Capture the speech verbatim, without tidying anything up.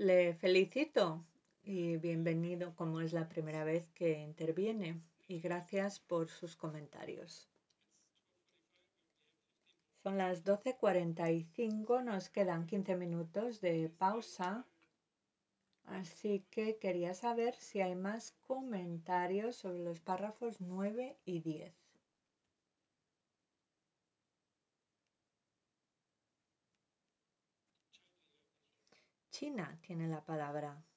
Le felicito y bienvenido como es la primera vez que interviene y gracias por sus comentarios. Son las doce cuarenta y cinco, nos quedan quince minutos de pausa, así que quería saber si hay más comentarios sobre los párrafos nueve y diez. China tiene la palabra.